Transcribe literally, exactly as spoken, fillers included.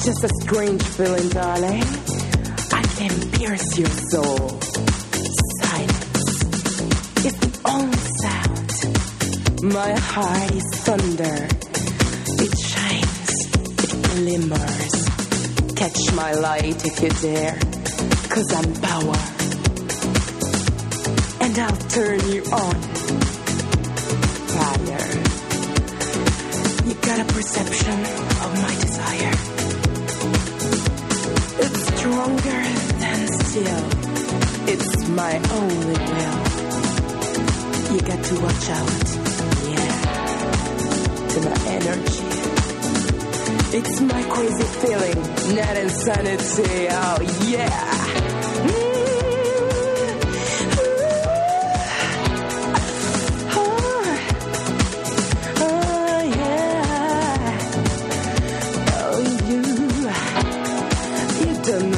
just a strange feeling, darling. I can pierce your soul. Silence is the only sound. My heart is thunder. It shines, it glimmers. Catch my light if you dare, 'cause I'm power. And I'll turn you on. Fire. You got a perception of my desire. It's stronger than steel. It's my only will. You got to watch out. Yeah. To my energy. It's my crazy feeling, not insanity. Oh yeah. Don't